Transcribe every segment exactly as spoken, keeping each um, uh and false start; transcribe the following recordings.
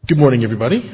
Good morning, everybody.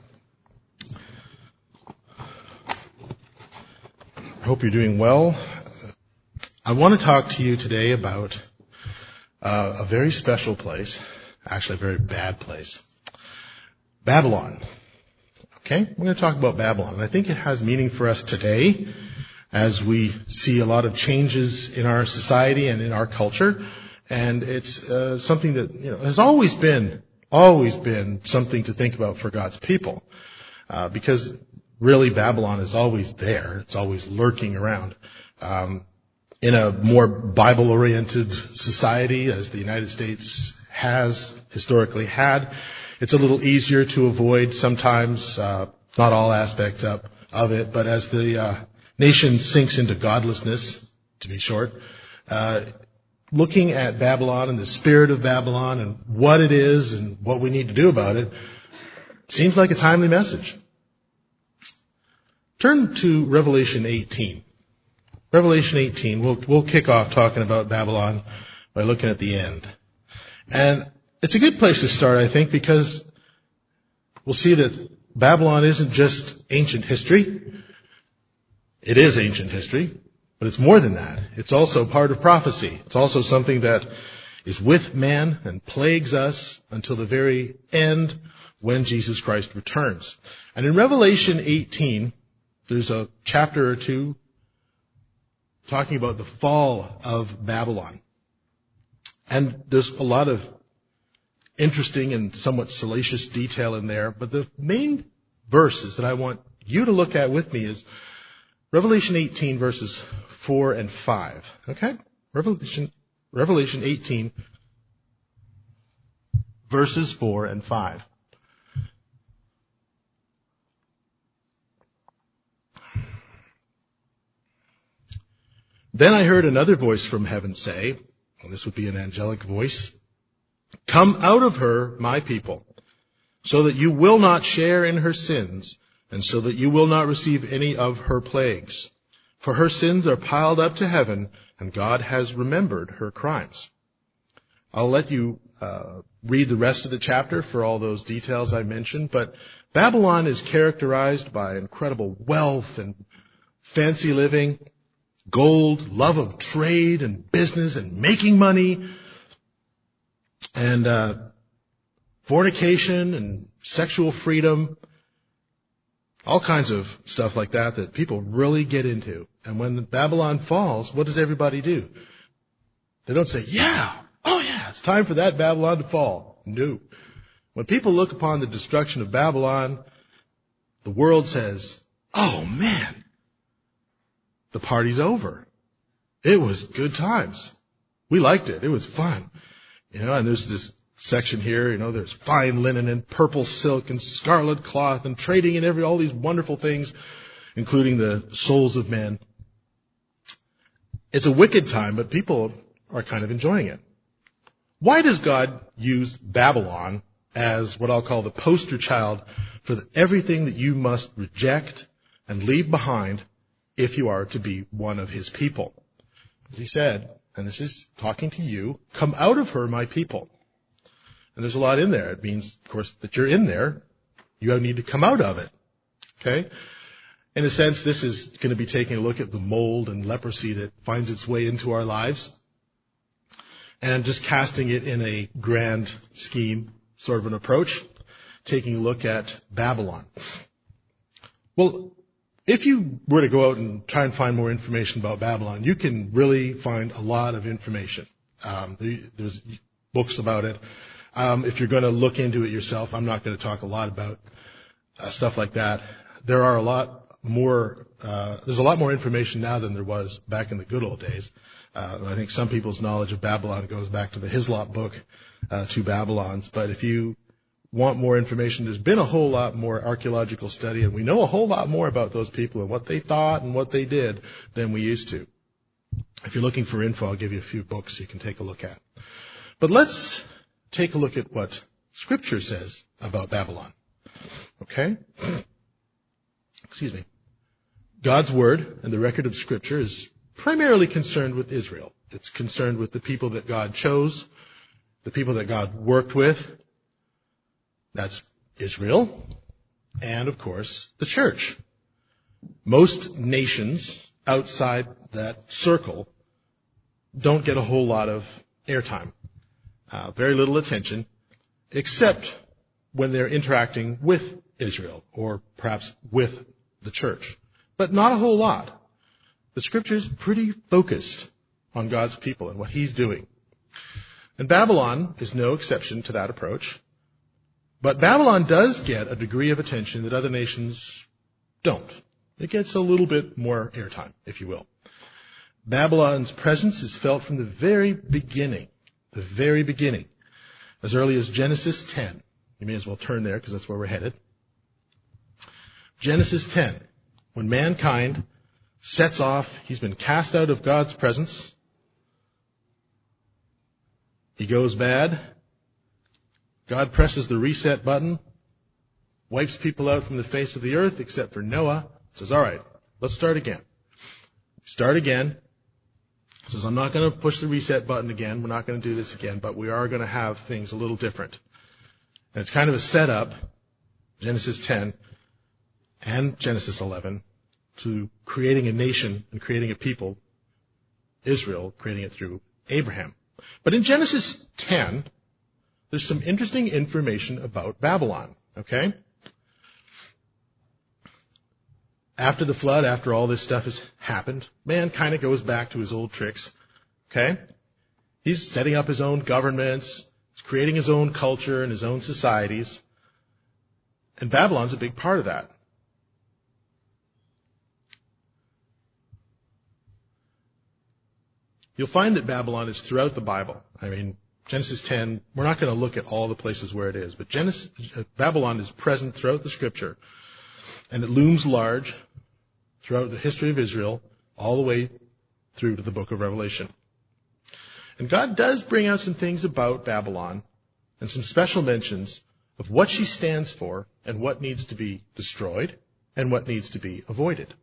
I hope you're doing well. I want to talk to you today about uh, a very special place, actually a very bad place, Babylon. Okay? We're going to talk about Babylon. And I think it has meaning for us today as we see a lot of changes in our society and in our culture. And it's uh, something that you know has always been always been something to think about for God's people. Uh, because really Babylon is always there. It's always lurking around. Um, in a more Bible-oriented society, as the United States has historically had, it's a little easier to avoid sometimes, uh, not all aspects of, of it, but as the uh, nation sinks into godlessness, to be short, uh, looking at Babylon and the spirit of Babylon and what it is and what we need to do about it seems like a timely message. Turn to Revelation eighteen. Revelation eighteen, we'll, we'll kick off talking about Babylon by looking at the end. And it's a good place to start, I think, because we'll see that Babylon isn't just ancient history. It is ancient history. But it's more than that. It's also part of prophecy. It's also something that is with man and plagues us until the very end when Jesus Christ returns. And in Revelation eighteen, there's a chapter or two talking about the fall of Babylon. And there's a lot of interesting and somewhat salacious detail in there. But the main verses that I want you to look at with me is Revelation eighteen, verses four and five. Okay? Revelation, Revelation eighteen, verses four and five. Then I heard another voice from heaven say, and this would be an angelic voice, "Come out of her, my people, so that you will not share in her sins, and so that you will not receive any of her plagues. For her sins are piled up to heaven, and God has remembered her crimes." I'll let you uh, read the rest of the chapter for all those details I mentioned, but Babylon is characterized by incredible wealth and fancy living, gold, love of trade and business and making money, and uh, fornication and sexual freedom. All kinds of stuff like that that people really get into. And when Babylon falls, what does everybody do? They don't say, yeah, oh yeah, it's time for that Babylon to fall. No. When people look upon the destruction of Babylon, the world says, oh man, the party's over. It was good times. We liked it. It was fun. You know, and there's this section here, you know, there's fine linen and purple silk and scarlet cloth and trading in every, all these wonderful things, including the souls of men. It's a wicked time, but people are kind of enjoying it. Why does God use Babylon as what I'll call the poster child for the, everything that you must reject and leave behind if you are to be one of His people? As He said, and this is talking to you, "Come out of her, my people." And there's a lot in there. It means, of course, that you're in there. You need to come out of it. Okay? In a sense, this is going to be taking a look at the mold and leprosy that finds its way into our lives and just casting it in a grand scheme, sort of an approach, taking a look at Babylon. Well, if you were to go out and try and find more information about Babylon, you can really find a lot of information. Um, there's books about it. Um, if you're going to look into it yourself, I'm not going to talk a lot about uh, stuff like that. There are a lot more, uh, there's a lot more information now than there was back in the good old days. Uh, I think some people's knowledge of Babylon goes back to the Hislop book, uh, Two Babylons. But if you want more information, there's been a whole lot more archaeological study, and we know a whole lot more about those people and what they thought and what they did than we used to. If you're looking for info, I'll give you a few books you can take a look at. But let's take a look at what Scripture says about Babylon. Okay? Excuse me. God's Word and the record of Scripture is primarily concerned with Israel. It's concerned with the people that God chose, the people that God worked with. That's Israel, and of course, the church. Most nations outside that circle don't get a whole lot of airtime, uh, very little attention, except when they're interacting with Israel or perhaps with the church. But not a whole lot. The scripture's pretty focused on God's people and what he's doing. And Babylon is no exception to that approach. But Babylon does get a degree of attention that other nations don't. It gets a little bit more airtime, if you will. Babylon's presence is felt from the very beginning. The very beginning. As early as Genesis ten. You may as well turn there because that's where we're headed. Genesis ten. When mankind sets off, he's been cast out of God's presence. He goes bad. God presses the reset button, wipes people out from the face of the earth except for Noah. Says, all right, let's start again. Start again. Says, I'm not going to push the reset button again. We're not going to do this again, but we are going to have things a little different. And it's kind of a setup, Genesis ten and Genesis eleven, to creating a nation and creating a people, Israel, creating it through Abraham. But in Genesis ten, there's some interesting information about Babylon, okay? After the flood, after all this stuff has happened, man kind of goes back to his old tricks, okay? He's setting up his own governments, he's creating his own culture and his own societies, and Babylon's a big part of that. You'll find that Babylon is throughout the Bible. I mean, Genesis ten, we're not going to look at all the places where it is, but Genesis, Babylon is present throughout the Scripture, and it looms large throughout the history of Israel, all the way through to the book of Revelation. And God does bring out some things about Babylon, and some special mentions of what she stands for, and what needs to be destroyed, and what needs to be avoided.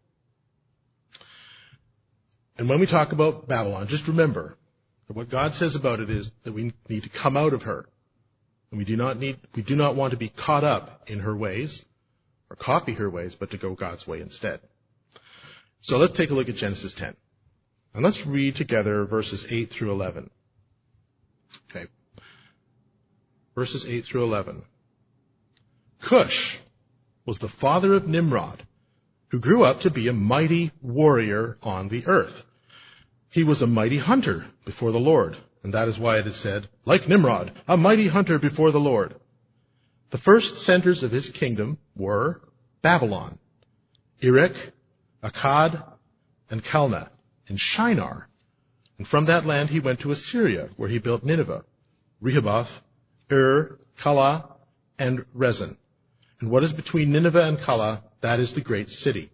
And when we talk about Babylon, just remember that what God says about it is that we need to come out of her. And we do not need, we do not want to be caught up in her ways or copy her ways, but to go God's way instead. So let's take a look at Genesis ten. And let's read together verses eight through eleven. Okay. Verses eight through eleven. Cush was the father of Nimrod, who grew up to be a mighty warrior on the earth. He was a mighty hunter before the Lord, and that is why it is said, like Nimrod, a mighty hunter before the Lord. The first centers of his kingdom were Babylon, Erech, Akkad, and Calneh, and Shinar. And from that land he went to Assyria, where he built Nineveh, Rehoboth, Ur, Calah, and Rezin. And what is between Nineveh and Calah, that is the great city.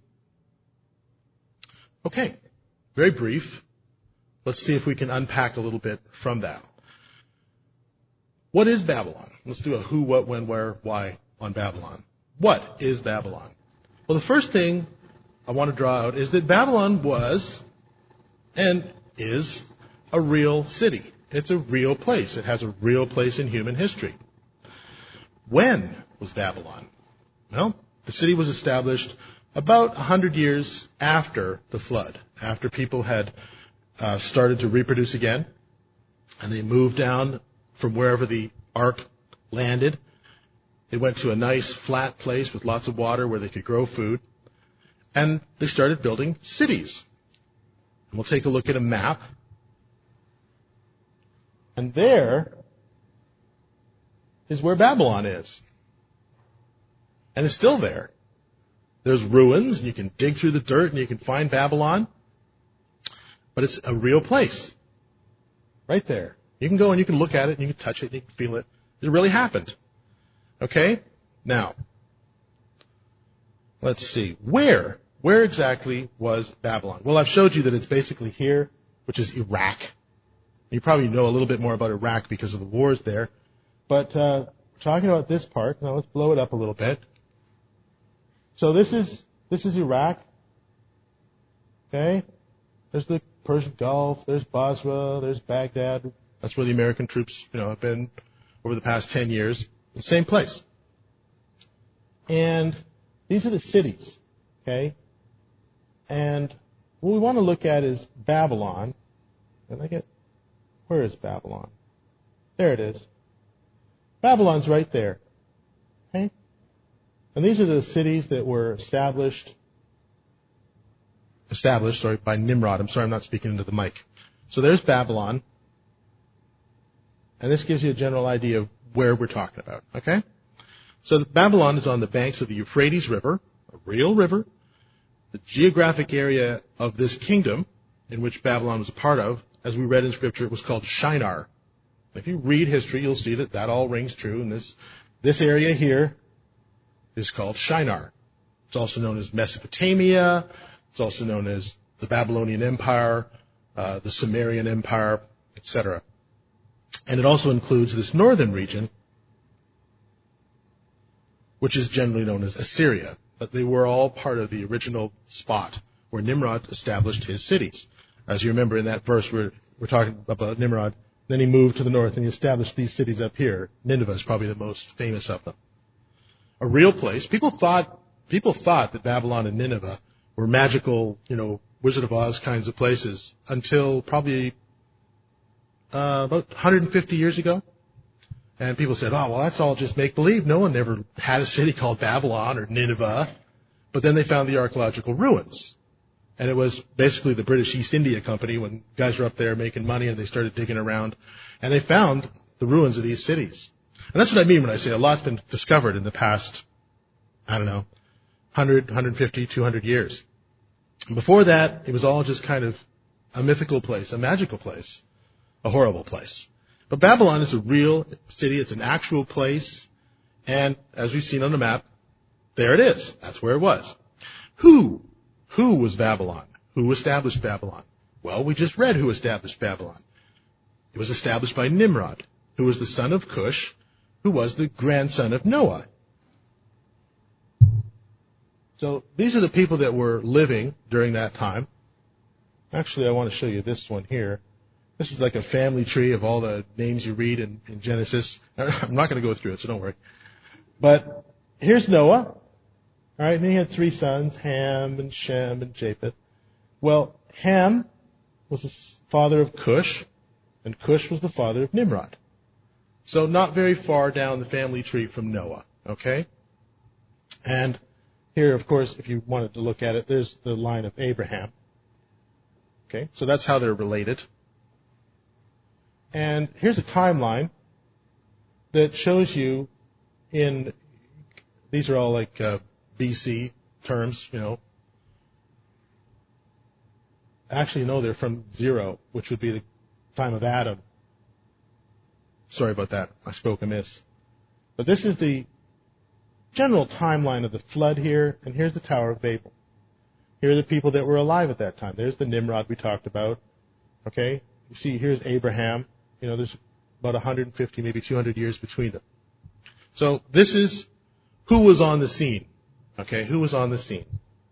Okay, very brief. Let's see if we can unpack a little bit from that. What is Babylon? Let's do a who, what, when, where, why on Babylon. What is Babylon? Well, the first thing I want to draw out is that Babylon was and is a real city. It's a real place. It has a real place in human history. When was Babylon? Well, the city was established about one hundred years after the flood, after people had uh, started to reproduce again, and they moved down from wherever the ark landed. They went to a nice flat place with lots of water where they could grow food, and they started building cities. And we'll take a look at a map. And there is where Babylon is. And it's still there. There's ruins, and you can dig through the dirt, and you can find Babylon. But it's a real place. Right there. You can go and you can look at it, and you can touch it, and you can feel it. It really happened. Okay? Now, let's see. Where? Where exactly was Babylon? Well, I've showed you that it's basically here, which is Iraq. You probably know a little bit more about Iraq because of the wars there. But uh, we're talking about this part. Now let's blow it up a little bit. So this is this is Iraq. Okay? There's the Persian Gulf. There's Basra. There's Baghdad. That's where the American troops, you know, have been over the past ten years. The same place. And these are the cities, okay? And what we want to look at is Babylon. And I get, where is Babylon? There it is. Babylon's right there, okay? And these are the cities that were established, established, sorry, by Nimrod. I'm sorry, I'm not speaking into the mic. So there's Babylon. And this gives you a general idea of where we're talking about, okay? So Babylon is on the banks of the Euphrates River, a real river. The geographic area of this kingdom, in which Babylon was a part of, as we read in Scripture, it was called Shinar. If you read history, you'll see that that all rings true. And this, this area here is called Shinar. It's also known as Mesopotamia. It's also known as the Babylonian Empire, uh, the Sumerian Empire, et cetera. And it also includes this northern region, which is generally known as Assyria. But they were all part of the original spot where Nimrod established his cities. As you remember in that verse, we're, we're talking about Nimrod. Then he moved to the north and he established these cities up here. Nineveh is probably the most famous of them. A real place. People thought, people thought that Babylon and Nineveh were magical, you know, Wizard of Oz kinds of places until probably uh, about one hundred fifty years ago. And people said, oh, well, that's all just make-believe. No one ever had a city called Babylon or Nineveh. But then they found the archaeological ruins. And it was basically the British East India Company when guys were up there making money and they started digging around. And they found the ruins of these cities. And that's what I mean when I say a lot's been discovered in the past, I don't know, one hundred, one hundred fifty, two hundred years. Before that, it was all just kind of a mythical place, a magical place, a horrible place. But Babylon is a real city. It's an actual place. And as we've seen on the map, there it is. That's where it was. Who? Who was Babylon? Who established Babylon? Well, we just read who established Babylon. It was established by Nimrod, who was the son of Cush, who was the grandson of Noah. So these are the people that were living during that time. Actually, I want to show you this one here. This is like a family tree of all the names you read in, in Genesis. I'm not going to go through it, so don't worry. But here's Noah. All right, and he had three sons, Ham and Shem and Japheth. Well, Ham was the father of Cush, and Cush was the father of Nimrod. So not very far down the family tree from Noah, okay? And here, of course, if you wanted to look at it, there's the line of Abraham. Okay, so that's how they're related. And here's a timeline that shows you in, these are all like uh, B C terms, you know. Actually, no, they're from zero, which would be the time of Adam. Sorry about that. I spoke amiss. But this is the general timeline of the flood here, and here's the Tower of Babel. Here are the people that were alive at that time. There's the Nimrod we talked about. Okay? You see, here's Abraham. You know, there's about one hundred fifty, maybe two hundred years between them. So this is who was on the scene. Okay? Who was on the scene?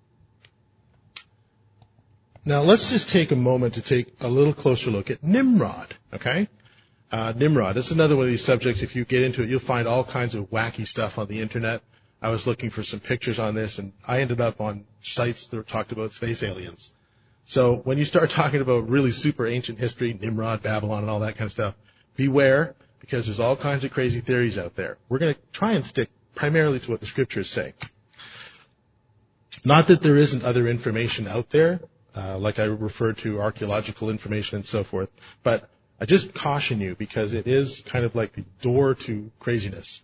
Now, let's just take a moment to take a little closer look at Nimrod. Okay? Uh, Nimrod. It's another one of these subjects. If you get into it, you'll find all kinds of wacky stuff on the internet. I was looking for some pictures on this, and I ended up on sites that talked about space aliens. So when you start talking about really super ancient history, Nimrod, Babylon, and all that kind of stuff, beware, because there's all kinds of crazy theories out there. We're going to try and stick primarily to what the Scriptures say. Not that there isn't other information out there, uh, like I referred to archaeological information and so forth, but I just caution you because it is kind of like the door to craziness.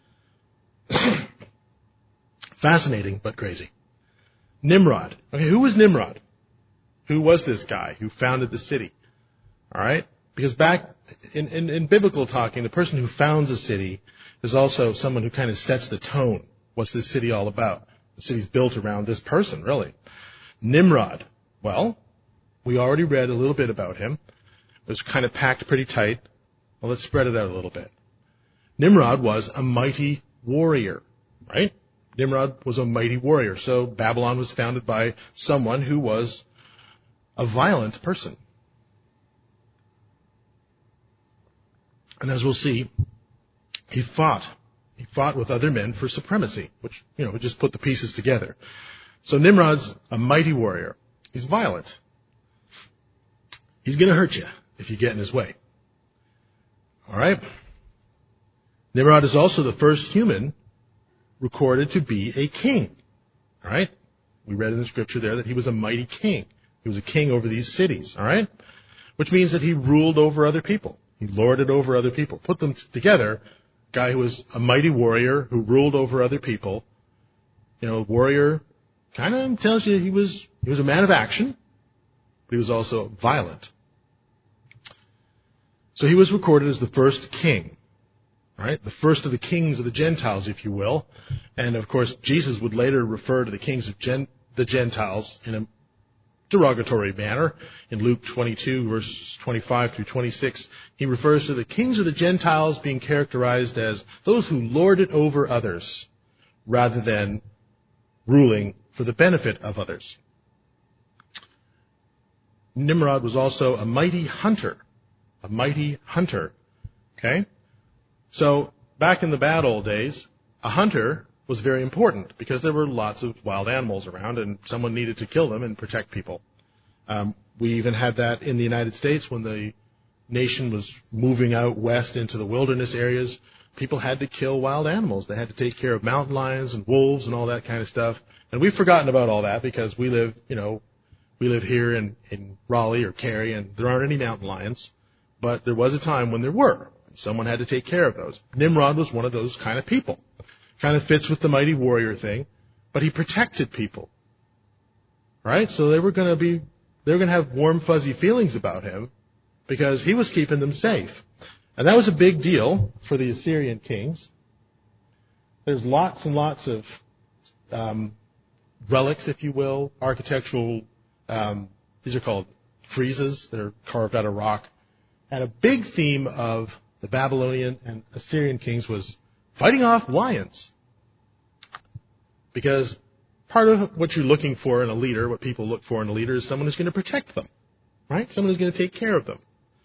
Fascinating, but crazy. Nimrod. Okay, who was Nimrod? Who was this guy who founded the city? All right? Because back in, in, in biblical talking, the person who founds a city is also someone who kind of sets the tone. What's this city all about? The city's built around this person, really. Nimrod. Well, we already read a little bit about him. It was kind of packed pretty tight. Well, let's spread it out a little bit. Nimrod was a mighty warrior, right? Nimrod was a mighty warrior. So Babylon was founded by someone who was a violent person. And as we'll see, he fought. he fought with other men for supremacy, which, you know, just put the pieces together. So Nimrod's a mighty warrior. He's violent. He's going to hurt you if you get in his way. All right? Nimrod is also the first human recorded to be a king. All right? We read in the scripture there that he was a mighty king. He was a king over these cities. All right? Which means that he ruled over other people. He lorded over other people. Put them together, a guy who was a mighty warrior who ruled over other people. You know, warrior kind of tells you he was he was a man of action, but he was also violent. So he was recorded as the first king. All right? The first of the kings of the Gentiles, if you will. And, of course, Jesus would later refer to the kings of Gen- the Gentiles in a derogatory manner. In Luke twenty-two, verses twenty-five through twenty-six, he refers to the kings of the Gentiles being characterized as those who lord it over others rather than ruling for the benefit of others. Nimrod was also a mighty hunter. A mighty hunter. Okay? So, back in the bad old days, a hunter was very important because there were lots of wild animals around and someone needed to kill them and protect people. Um, we even had that in the United States when the nation was moving out west into the wilderness areas. People had to kill wild animals. They had to take care of mountain lions and wolves and all that kind of stuff. And we've forgotten about all that because we live, you know, we live here in, in Raleigh or Cary and there aren't any mountain lions. But there was a time when there were. Someone had to take care of those. Nimrod was one of those kind of people. Kind of fits with the mighty warrior thing, but he protected people. Right? So they were going to be, they were going to have warm, fuzzy feelings about him because he was keeping them safe. And that was a big deal for the Assyrian kings. There's lots and lots of um, relics, if you will, architectural, um, these are called friezes that are carved out of rock. And a big theme of the Babylonian and Assyrian kings was fighting off lions. Because part of what you're looking for in a leader, what people look for in a leader, is someone who's going to protect them. Right? Someone who's going to take care of them.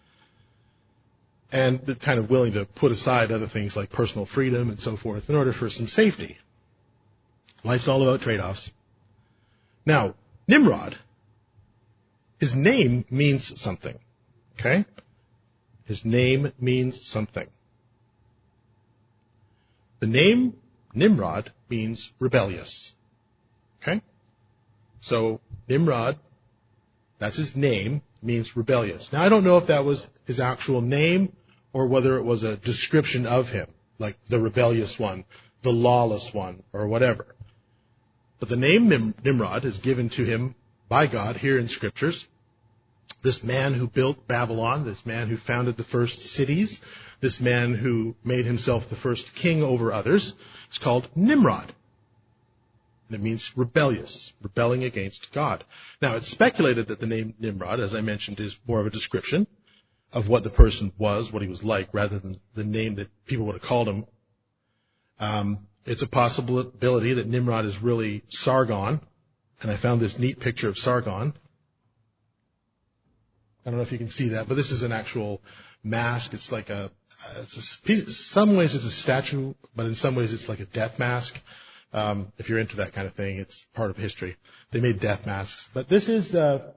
And they're kind of willing to put aside other things like personal freedom and so forth in order for some safety. Life's all about trade-offs. Now, Nimrod, his name means something. Okay? His name means something. The name Nimrod means rebellious. Okay? So, Nimrod, that's his name, means rebellious. Now, I don't know if that was his actual name or whether it was a description of him, like the rebellious one, the lawless one, or whatever. But the name Nim- Nimrod is given to him by God here in Scriptures. This man who built Babylon, this man who founded the first cities, this man who made himself the first king over others, is called Nimrod. And it means rebellious, rebelling against God. Now, it's speculated that the name Nimrod, as I mentioned, is more of a description of what the person was, what he was like, rather than the name that people would have called him. Um, it's a possibility that Nimrod is really Sargon, and I found this neat picture of Sargon. I don't know if you can see that, but this is an actual mask. It's like a, it's a piece, in some ways it's a statue, but in some ways it's like a death mask. Um, if you're into that kind of thing, it's part of history. They made death masks. But this is, uh,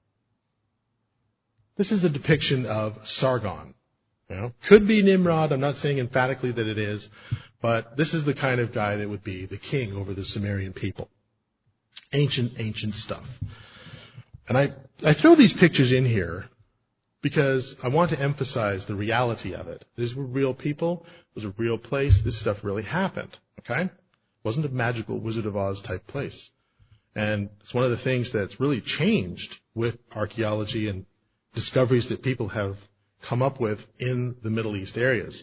this is a depiction of Sargon. You know, could be Nimrod. I'm not saying emphatically that it is, but this is the kind of guy that would be the king over the Sumerian people. Ancient, ancient stuff. And I, I throw these pictures in here because I want to emphasize the reality of it. These were real people. It was a real place. This stuff really happened. Okay? It wasn't a magical Wizard of Oz type place. And it's one of the things that's really changed with archaeology and discoveries that people have come up with in the Middle East areas.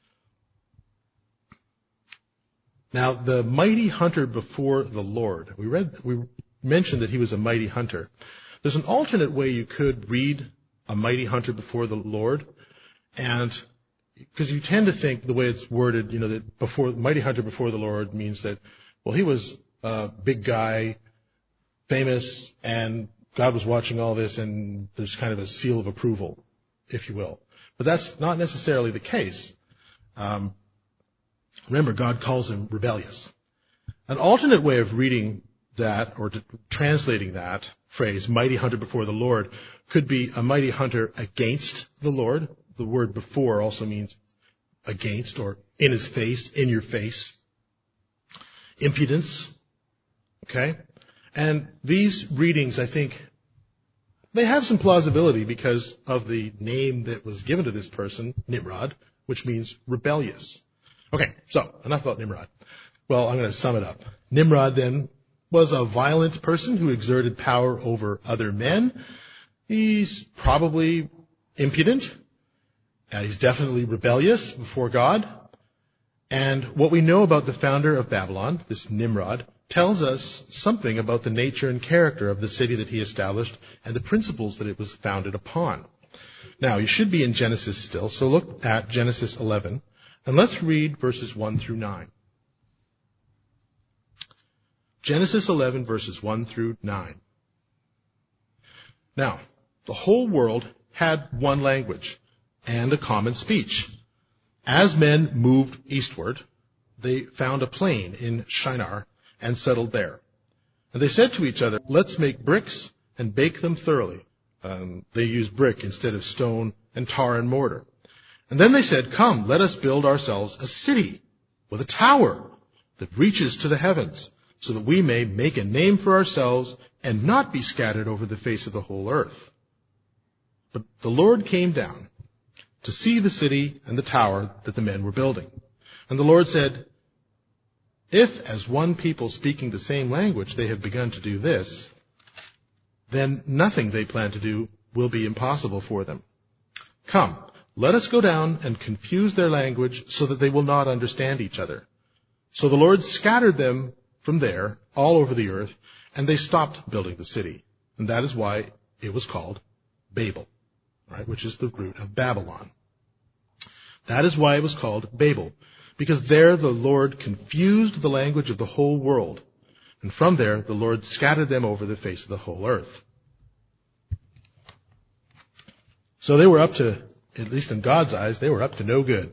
Now, the mighty hunter before the Lord. We read, we mentioned that he was a mighty hunter. There's an alternate way you could read a mighty hunter before the Lord, and because you tend to think the way it's worded, you know, that before mighty hunter before the Lord means that, well, he was a big guy, famous, and God was watching all this, and there's kind of a seal of approval, if you will. But that's not necessarily the case. Um, Remember, God calls him rebellious. An alternate way of reading that, or to, translating that phrase, mighty hunter before the Lord, could be a mighty hunter against the Lord. The word before also means against, or in his face, in your face. Impudence. Okay? And these readings, I think, they have some plausibility because of the name that was given to this person, Nimrod, which means rebellious. Okay, so enough about Nimrod. Well, I'm going to sum it up. Nimrod then was a violent person who exerted power over other men. He's probably impudent. And he's definitely rebellious before God. And what we know about the founder of Babylon, this Nimrod, tells us something about the nature and character of the city that he established and the principles that it was founded upon. Now, you should be in Genesis still, so look at Genesis eleven, and let's read verses one through nine. Genesis eleven, verses one through nine. Now, the whole world had one language and a common speech. As men moved eastward, they found a plain in Shinar and settled there. And they said to each other, let's make bricks and bake them thoroughly. Um, they used brick instead of stone and tar and mortar. And then they said, come, let us build ourselves a city with a tower that reaches to the heavens, so that we may make a name for ourselves and not be scattered over the face of the whole earth. But the Lord came down to see the city and the tower that the men were building. And the Lord said, if, as one people speaking the same language, they have begun to do this, then nothing they plan to do will be impossible for them. Come, let us go down and confuse their language so that they will not understand each other. So the Lord scattered them from there all over the earth, and they stopped building the city. And that is why it was called Babel, right, which is the root of Babylon. That is why it was called Babel, because there the Lord confused the language of the whole world. And from there, the Lord scattered them over the face of the whole earth. So they were up to, at least in God's eyes, they were up to no good.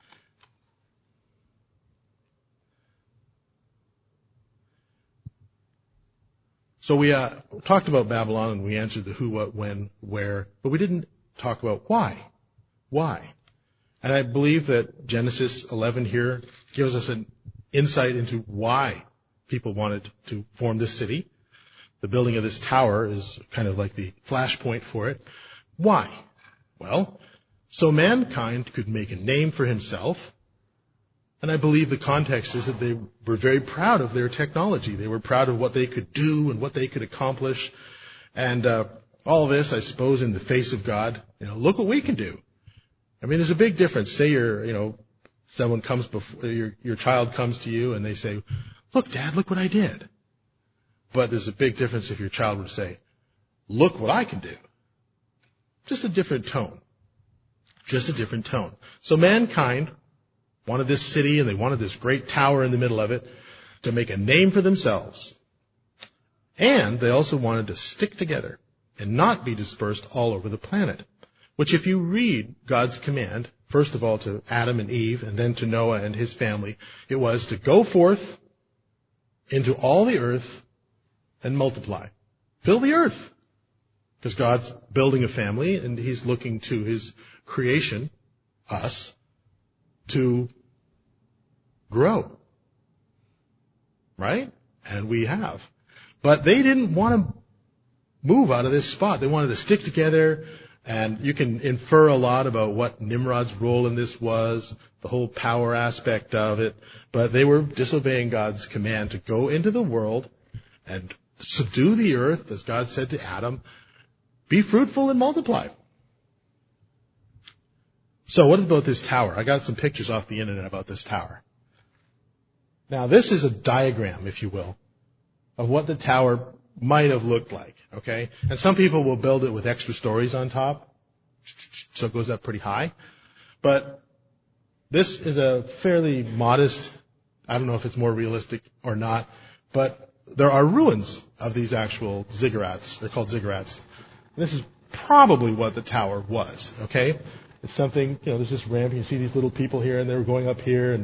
So we uh, talked about Babylon, and we answered the who, what, when, where, but we didn't talk about why. Why? And I believe that Genesis eleven here gives us an insight into why people wanted to form this city. The building of this tower is kind of like the flashpoint for it. Why? Well, so mankind could make a name for himself. And I believe the context is that they were very proud of their technology. They were proud of what they could do and what they could accomplish. And uh, all this, I suppose, in the face of God. You know, look what we can do. I mean, there's a big difference. Say you're, you know, someone comes before, your, your child comes to you and they say, look, Dad, look what I did. But there's a big difference if your child would say, look what I can do. Just a different tone. Just a different tone. So mankind wanted this city, and they wanted this great tower in the middle of it to make a name for themselves. And they also wanted to stick together and not be dispersed all over the planet. Which, if you read God's command, first of all to Adam and Eve, and then to Noah and his family, it was to go forth into all the earth and multiply. Fill the earth. Because God's building a family, and he's looking to his creation, us, to grow. Right? And we have. But they didn't want to move out of this spot. They wanted to stick together. And you can infer a lot about what Nimrod's role in this was, the whole power aspect of it. But they were disobeying God's command to go into the world and subdue the earth, as God said to Adam, be fruitful and multiply. So what about this tower? I got some pictures off the internet about this tower. Now, this is a diagram, if you will, of what the tower might have looked like, okay? And some people will build it with extra stories on top, so it goes up pretty high. But this is a fairly modest, I don't know if it's more realistic or not, but there are ruins of these actual ziggurats. They're called ziggurats. This is probably what the tower was, okay? It's something, you know, there's this ramp, you can see these little people here, and they were going up here, and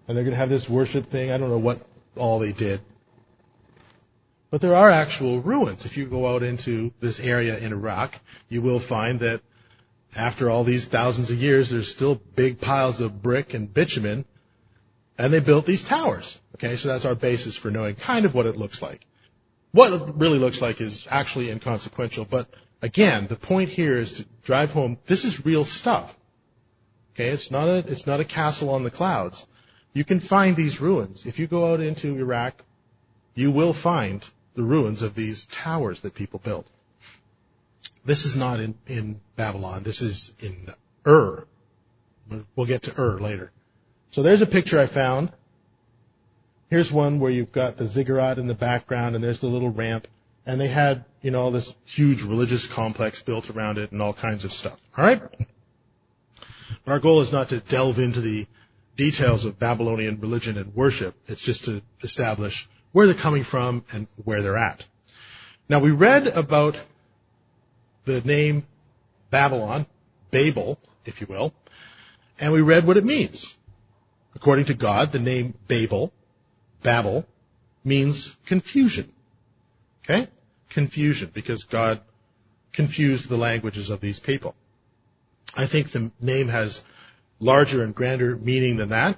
and they're going to have this worship thing. I don't know what all they did. But there are actual ruins. If you go out into this area in Iraq, you will find that after all these thousands of years, there's still big piles of brick and bitumen, and they built these towers. Okay, so that's our basis for knowing kind of what it looks like. What it really looks like is actually inconsequential, but again, the point here is to drive home, this is real stuff. Okay, it's not a, it's not a castle on the clouds. You can find these ruins. If you go out into Iraq, you will find the ruins of these towers that people built. This is not in, in Babylon. This is in Ur. We'll get to Ur later. So there's a picture I found. Here's one where you've got the ziggurat in the background, and there's the little ramp. And they had, you know, this huge religious complex built around it and all kinds of stuff. All right? But our goal is not to delve into the details of Babylonian religion and worship. It's just to establish where they're coming from and where they're at. Now, we read about the name Babylon, Babel, if you will, and we read what it means. According to God, the name Babel, Babel, means confusion. Okay? Confusion, because God confused the languages of these people. I think the name has larger and grander meaning than that.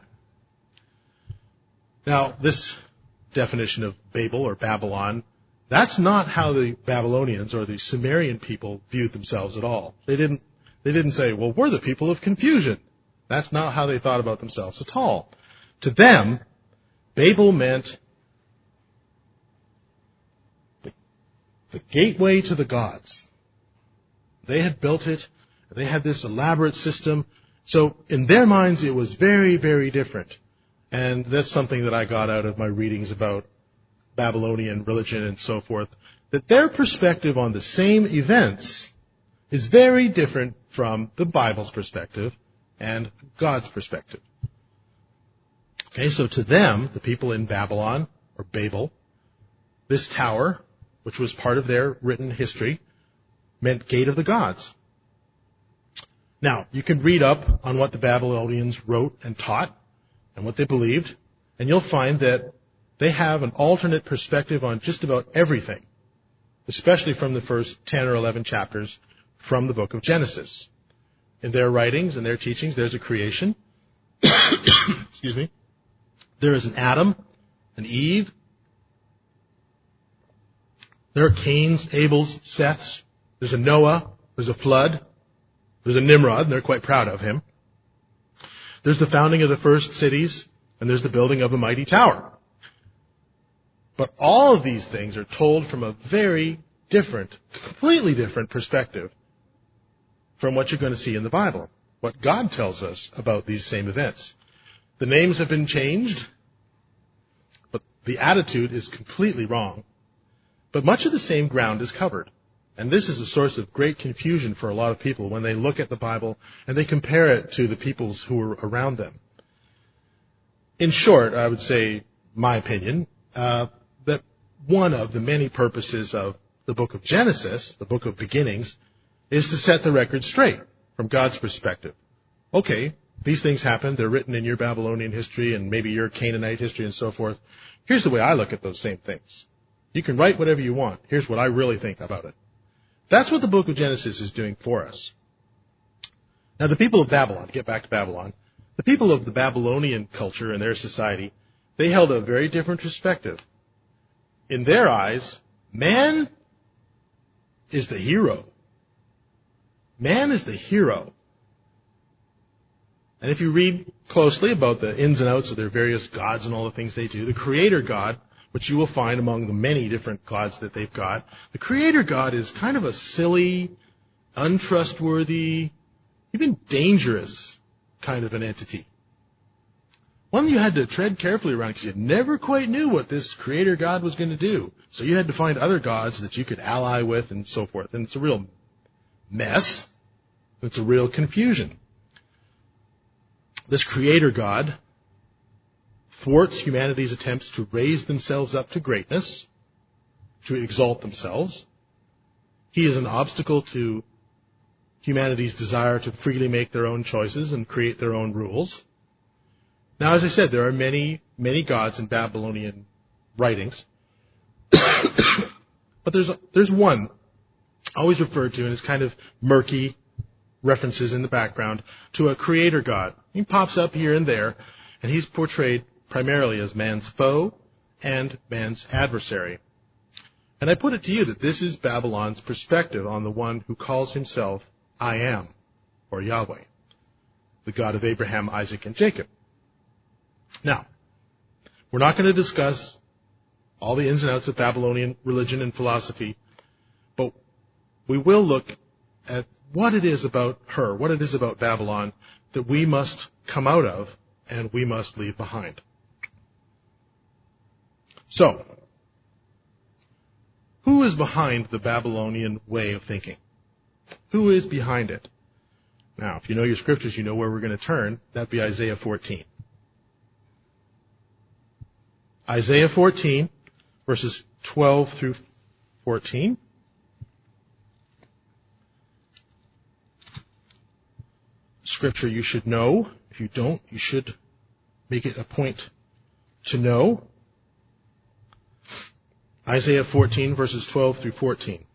Now, this definition of Babel or Babylon, that's not how the Babylonians or the Sumerian people viewed themselves at all. They didn't, they didn't say, well, we're the people of confusion. That's not how they thought about themselves at all. To them, Babel meant the, the gateway to the gods. They had built it. They had this elaborate system. So in their minds, it was very, very different. And that's something that I got out of my readings about Babylonian religion and so forth, that their perspective on the same events is very different from the Bible's perspective and God's perspective. Okay, so to them, the people in Babylon, or Babel, this tower, which was part of their written history, meant gate of the gods. Now, you can read up on what the Babylonians wrote and taught and what they believed, and you'll find that they have an alternate perspective on just about everything, especially from the first ten or eleven chapters from the book of Genesis. In their writings and their teachings, there's a creation. Excuse me. There is an Adam, an Eve. There are Cain's, Abel's, Seth's. There's a Noah. There's a flood. There's a Nimrod, and they're quite proud of him. There's the founding of the first cities, and there's the building of a mighty tower. But all of these things are told from a very different, completely different perspective from what you're going to see in the Bible, what God tells us about these same events. The names have been changed, but the attitude is completely wrong. But much of the same ground is covered. And this is a source of great confusion for a lot of people when they look at the Bible and they compare it to the peoples who are around them. In short, I would say, my opinion, uh, that one of the many purposes of the book of Genesis, the book of beginnings, is to set the record straight from God's perspective. Okay, these things happened. They're written in your Babylonian history and maybe your Canaanite history and so forth. Here's the way I look at those same things. You can write whatever you want. Here's what I really think about it. That's what the book of Genesis is doing for us. Now, the people of Babylon, get back to Babylon, the people of the Babylonian culture and their society, they held a very different perspective. In their eyes, man is the hero. Man is the hero. And if you read closely about the ins and outs of their various gods and all the things they do, the Creator God, which you will find among the many different gods that they've got, the Creator God is kind of a silly, untrustworthy, even dangerous kind of an entity. One you had to tread carefully around because you never quite knew what this Creator God was going to do. So you had to find other gods that you could ally with and so forth. And it's a real mess. It's a real confusion. This Creator God thwarts humanity's attempts to raise themselves up to greatness, to exalt themselves. He is an obstacle to humanity's desire to freely make their own choices and create their own rules. Now, as I said, there are many, many gods in Babylonian writings. But there's there's one always referred to, and it's kind of murky, references in the background, to a creator god. He pops up here and there, and he's portrayed primarily as man's foe and man's adversary. And I put it to you that this is Babylon's perspective on the one who calls himself I Am, or Yahweh, the God of Abraham, Isaac, and Jacob. Now, we're not going to discuss all the ins and outs of Babylonian religion and philosophy, but we will look at what it is about her, what it is about Babylon that we must come out of and we must leave behind. So, who is behind the Babylonian way of thinking? Who is behind it? Now, if you know your scriptures, you know where we're going to turn. That'd be Isaiah fourteen. Isaiah fourteen, verses twelve through fourteen. Scripture you should know. If you don't, you should make it a point to know. Isaiah fourteen, verses twelve through fourteen.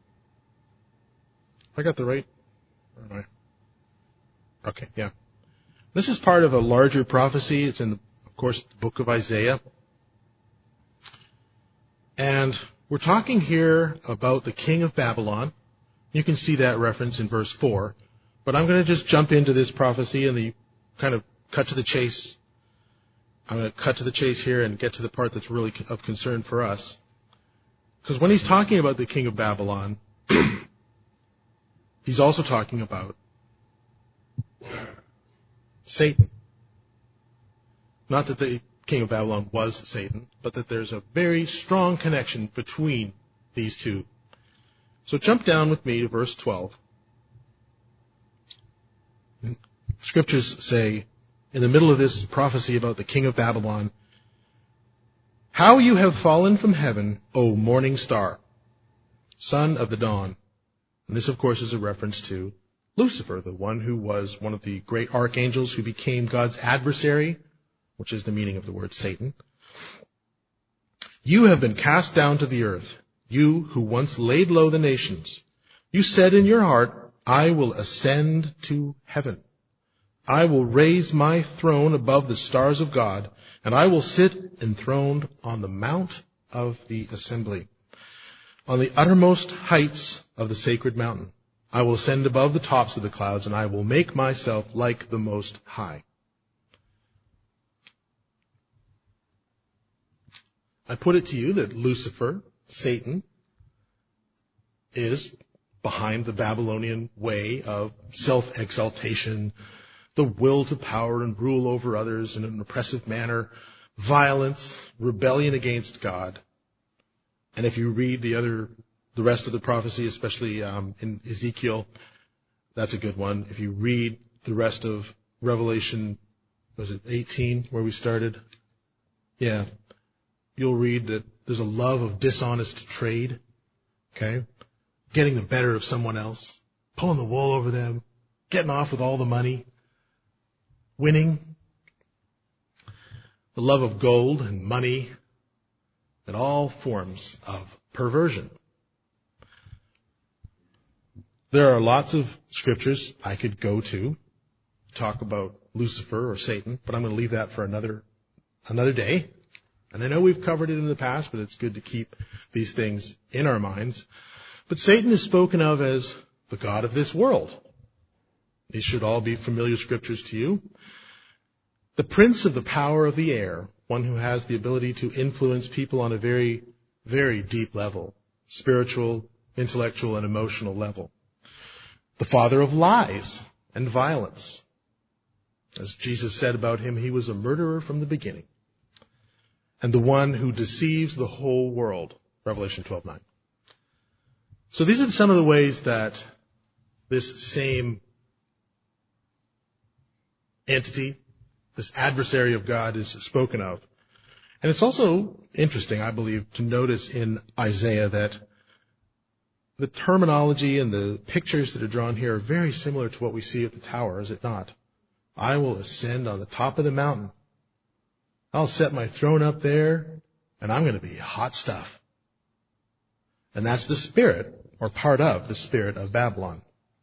I got the right? Where am I? Okay, yeah. This is part of a larger prophecy. It's in, the, of course, the book of Isaiah. And we're talking here about the king of Babylon. You can see that reference in verse four. But I'm going to just jump into this prophecy and the kind of cut to the chase. I'm going to cut to the chase here and get to the part that's really of concern for us. Because when he's talking about the king of Babylon, he's also talking about Satan. Not that the king of Babylon was Satan, but that there's a very strong connection between these two. So jump down with me to verse twelve. Scriptures say, in the middle of this prophecy about the king of Babylon, how you have fallen from heaven, O morning star, son of the dawn. And this, of course, is a reference to Lucifer, the one who was one of the great archangels who became God's adversary, which is the meaning of the word Satan. You have been cast down to the earth, you who once laid low the nations. You said in your heart, I will ascend to heaven. I will raise my throne above the stars of God, and I will sit enthroned on the mount of the assembly, on the uttermost heights of the sacred mountain. I will ascend above the tops of the clouds, and I will make myself like the Most High. I put it to you that Lucifer, Satan, is behind the Babylonian way of self-exaltation, the will to power and rule over others in an oppressive manner, violence, rebellion against God. And if you read the other, the rest of the prophecy, especially um, in Ezekiel, that's a good one. If you read the rest of Revelation, was it eighteen where we started? Yeah. You'll read that there's a love of dishonest trade. Okay? Getting the better of someone else, pulling the wool over them, getting off with all the money, winning, the love of gold and money, and all forms of perversion. There are lots of scriptures I could go to talk about Lucifer or Satan, but I'm going to leave that for another another day. And I know we've covered it in the past, but it's good to keep these things in our minds. But Satan is spoken of as the god of this world. These should all be familiar scriptures to you. The prince of the power of the air, one who has the ability to influence people on a very, very deep level, spiritual, intellectual, and emotional level. The father of lies and violence. As Jesus said about him, he was a murderer from the beginning. And the one who deceives the whole world, Revelation twelve nine. So these are some of the ways that this same entity, this adversary of God, is spoken of. And it's also interesting, I believe, to notice in Isaiah that the terminology and the pictures that are drawn here are very similar to what we see at the tower, is it not? I will ascend on the top of the mountain. I'll set my throne up there, and I'm going to be hot stuff. And that's the spirit, or part of the spirit of Babylon.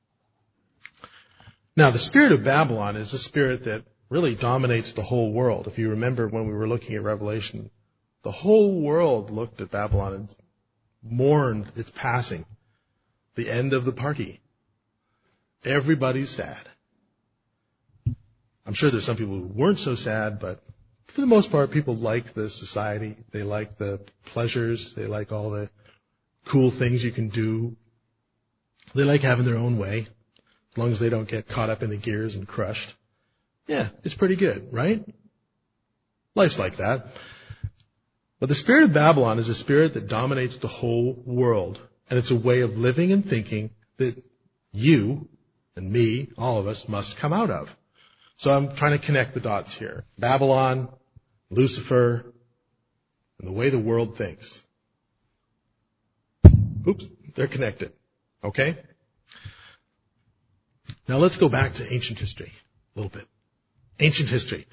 Now, the spirit of Babylon is a spirit that really dominates the whole world. If you remember when we were looking at Revelation, the whole world looked at Babylon and mourned its passing, the end of the party. Everybody's sad. I'm sure there's some people who weren't so sad, but for the most part, people like the society. They like the pleasures. They like all the cool things you can do. They like having their own way, as long as they don't get caught up in the gears and crushed. Yeah, it's pretty good, right? Life's like that. But the spirit of Babylon is a spirit that dominates the whole world. And it's a way of living and thinking that you and me, all of us, must come out of. So I'm trying to connect the dots here. Babylon, Lucifer, and the way the world thinks. Oops, they're connected. Okay? Now let's go back to ancient history a little bit. Ancient history.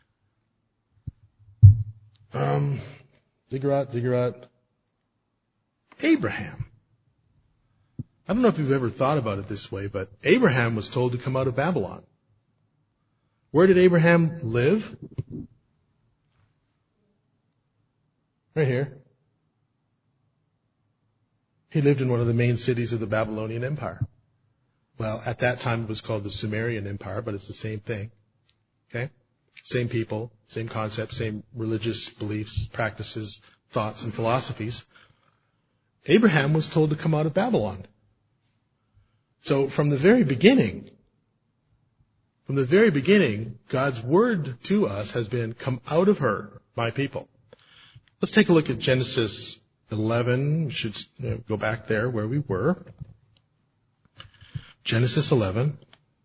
Um, ziggurat, ziggurat. Abraham. I don't know if you've ever thought about it this way, but Abraham was told to come out of Babylon. Where did Abraham live? Right here. He lived in one of the main cities of the Babylonian Empire. Well, at that time it was called the Sumerian Empire, but it's the same thing. Okay? Same people, same concepts, same religious beliefs, practices, thoughts, and philosophies. Abraham was told to come out of Babylon. So from the very beginning, from the very beginning, God's word to us has been, come out of her, my people. Let's take a look at Genesis eleven. We should go back there where we were. Genesis eleven.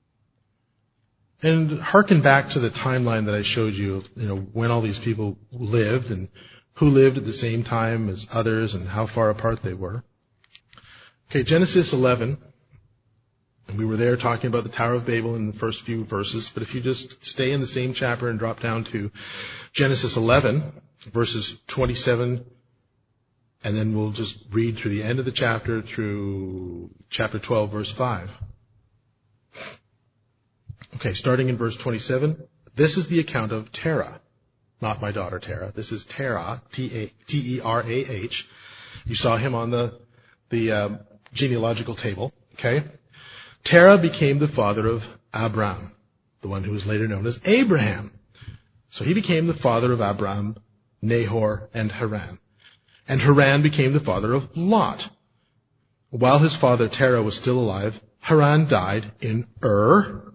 And hearken back to the timeline that I showed you, you know, when all these people lived and who lived at the same time as others and how far apart they were. Okay, Genesis eleven. And we were there talking about the Tower of Babel in the first few verses. But if you just stay in the same chapter and drop down to Genesis eleven, verses twenty-seven, and then we'll just read through the end of the chapter through chapter twelve, verse five. Okay, starting in verse twenty-seven. This is the account of Terah. Not my daughter Terah. This is Terah, T E R A H. You saw him on the, the uh, genealogical table. Okay? Terah became the father of Abram, the one who was later known as Abraham. So he became the father of Abram, Nahor, and Haran. And Haran became the father of Lot. While his father Terah was still alive, Haran died in Ur.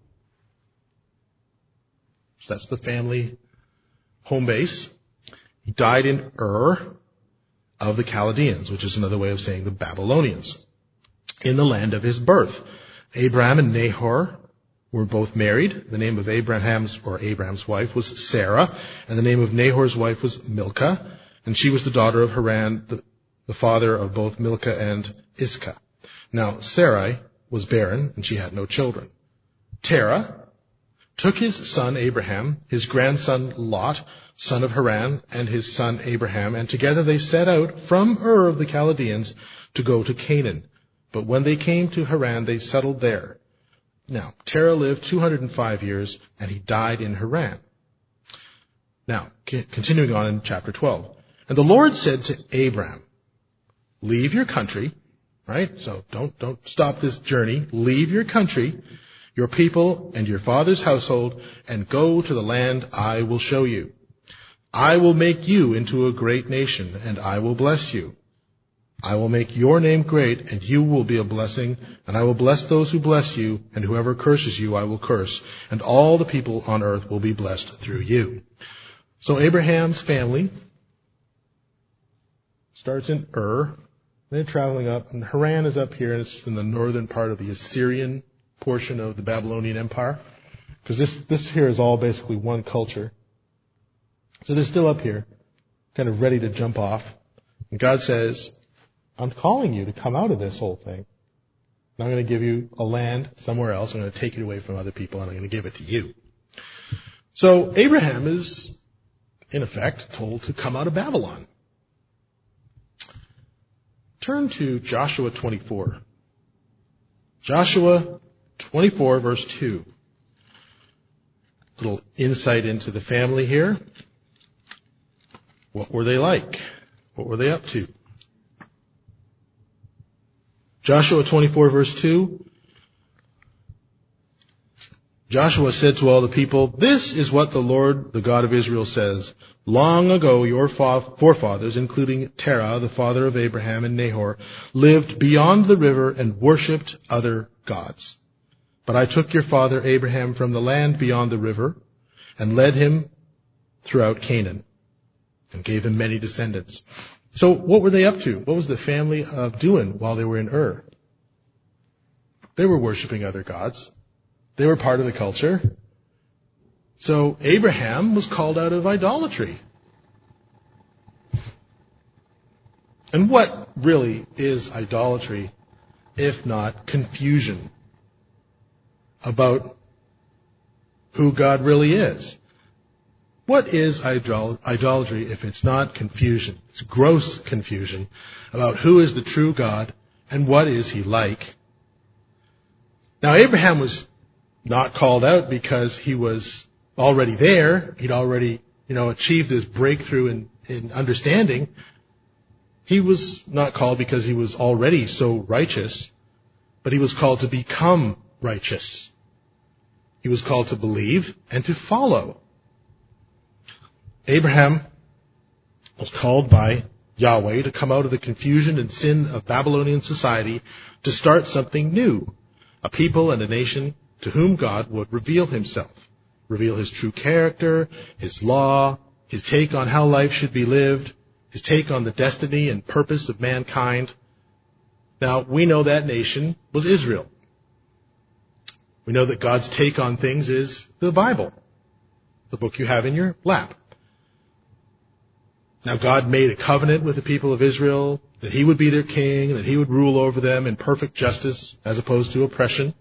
So that's the family home base. He died in Ur of the Chaldeans, which is another way of saying the Babylonians, in the land of his birth. Abram and Nahor were both married. The name of Abraham's, or Abram's wife, was Sarah, and the name of Nahor's wife was Milcah, and she was the daughter of Haran, the, the father of both Milcah and Iscah. Now, Sarai was barren, and she had no children. Terah took his son Abraham, his grandson Lot, son of Haran, and his son Abraham, and together they set out from Ur of the Chaldeans to go to Canaan. But when they came to Haran, they settled there. Now, Terah lived two hundred five years, and he died in Haran. Now, continuing on in chapter twelve. And the Lord said to Abram, leave your country, right? So don't, don't stop this journey. Leave your country, your people, and your father's household, and go to the land I will show you. I will make you into a great nation, and I will bless you. I will make your name great, and you will be a blessing, and I will bless those who bless you, and whoever curses you I will curse, and all the people on earth will be blessed through you. So Abraham's family starts in Ur, they're traveling up, and Haran is up here, and it's in the northern part of the Assyrian portion of the Babylonian Empire, because this, this here is all basically one culture. So they're still up here, kind of ready to jump off, and God says, I'm calling you to come out of this whole thing. And I'm going to give you a land somewhere else. I'm going to take it away from other people, and I'm going to give it to you. So Abraham is in effect, told to come out of Babylon. Turn to Joshua twenty-four. Joshua twenty-four, verse two. Little insight into the family here. What were they like? What were they up to? Joshua twenty-four, verse two. Joshua said to all the people, "This is what the Lord, the God of Israel, says. Long ago your forefathers, including Terah, the father of Abraham and Nahor, lived beyond the river and worshipped other gods. But I took your father Abraham from the land beyond the river and led him throughout Canaan and gave him many descendants." So what were they up to? What was the family of doing while they were in Ur? They were worshiping other gods. They were part of the culture. So Abraham was called out of idolatry. And what really is idolatry if not confusion about who God really is? What is idol- idolatry if it's not confusion? It's gross confusion about who is the true God and what is he like. Now, Abraham was not called out because he was already there. He'd already, you know, achieved this breakthrough in, in understanding. He was not called because he was already so righteous, but he was called to become righteous. He was called to believe and to follow. Abraham was called by Yahweh to come out of the confusion and sin of Babylonian society to start something new, a people and a nation to whom God would reveal himself, reveal his true character, his law, his take on how life should be lived, his take on the destiny and purpose of mankind. Now, we know that nation was Israel. We know that God's take on things is the Bible, the book you have in your lap. Now, God made a covenant with the people of Israel that he would be their king, that he would rule over them in perfect justice as opposed to oppression.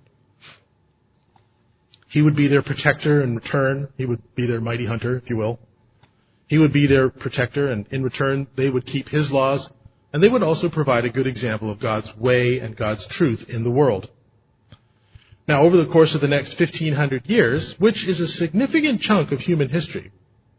He would be their protector in return. He would be their mighty hunter, if you will. He would be their protector, and in return, they would keep his laws, and they would also provide a good example of God's way and God's truth in the world. Now, over the course of the next fifteen hundred years, which is a significant chunk of human history,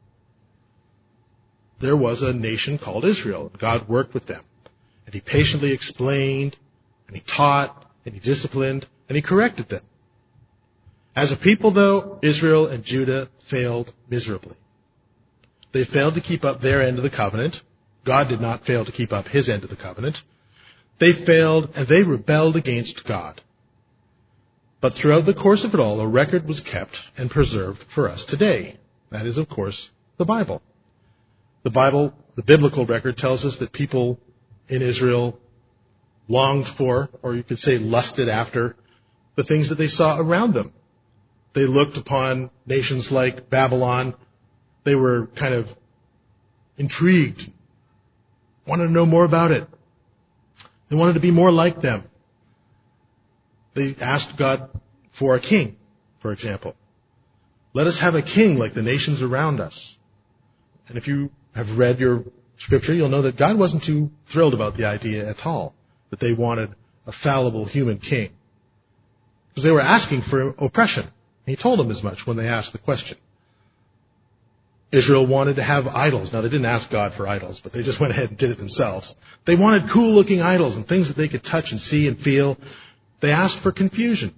there was a nation called Israel. God worked with them, and he patiently explained, and he taught, and he disciplined, and he corrected them. As a people, though, Israel and Judah failed miserably. They failed to keep up their end of the covenant. God did not fail to keep up his end of the covenant. They failed, and they rebelled against God. But throughout the course of it all, a record was kept and preserved for us today. That is, of course, the Bible. The Bible, the biblical record, tells us that people in Israel longed for, or you could say lusted after, the things that they saw around them. They looked upon nations like Babylon. They were kind of intrigued, wanted to know more about it. They wanted to be more like them. They asked God for a king, for example. Let us have a king like the nations around us. And if you have read your scripture, you'll know that God wasn't too thrilled about the idea at all, that they wanted a fallible human king. Because they were asking for oppression. He told them as much when they asked the question. Israel wanted to have idols. Now, they didn't ask God for idols, but they just went ahead and did it themselves. They wanted cool-looking idols and things that they could touch and see and feel. They asked for confusion.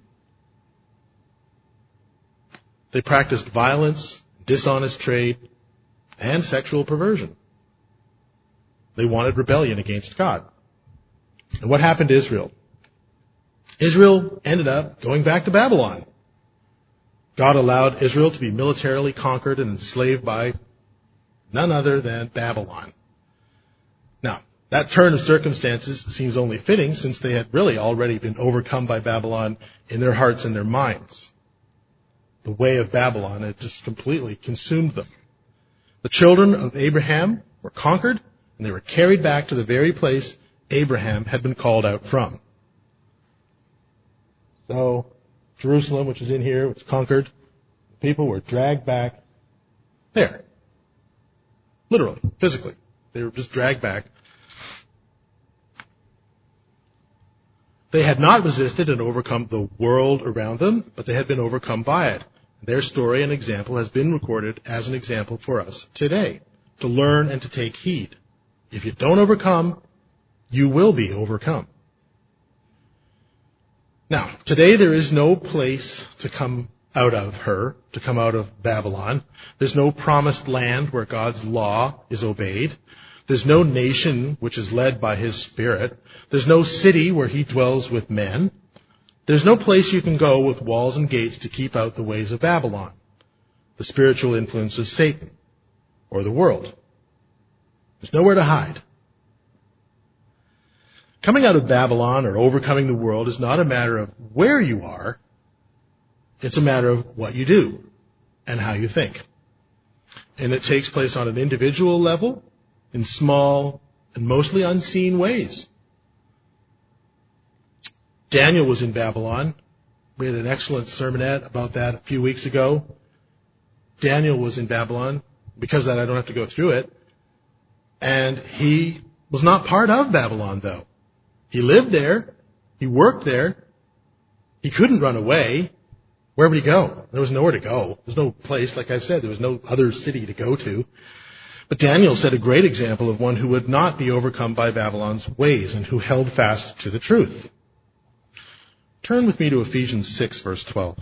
They practiced violence, dishonest trade, and sexual perversion. They wanted rebellion against God. And what happened to Israel? Israel ended up going back to Babylon. God allowed Israel to be militarily conquered and enslaved by none other than Babylon. Now, that turn of circumstances seems only fitting since they had really already been overcome by Babylon in their hearts and their minds. The way of Babylon had just completely consumed them. The children of Abraham were conquered, and they were carried back to the very place Abraham had been called out from. So, Jerusalem, which is in here, was conquered. People were dragged back there. Literally, physically. They were just dragged back. They had not resisted and overcome the world around them, but they had been overcome by it. Their story and example has been recorded as an example for us today, to learn and to take heed. If you don't overcome, you will be overcome. Now, today there is no place to come out of her, to come out of Babylon. There's no promised land where God's law is obeyed. There's no nation which is led by His Spirit. There's no city where He dwells with men. There's no place you can go with walls and gates to keep out the ways of Babylon, the spiritual influence of Satan, or the world. There's nowhere to hide. Coming out of Babylon or overcoming the world is not a matter of where you are. It's a matter of what you do and how you think. And it takes place on an individual level, in small and mostly unseen ways. Daniel was in Babylon. We had an excellent sermonette about that a few weeks ago. Daniel was in Babylon. Because of that, I don't have to go through it. And he was not part of Babylon, though. He lived there. He worked there. He couldn't run away. Where would he go? There was nowhere to go. There's no place, like I've said, there was no other city to go to. But Daniel set a great example of one who would not be overcome by Babylon's ways and who held fast to the truth. Turn with me to Ephesians six, verse twelve.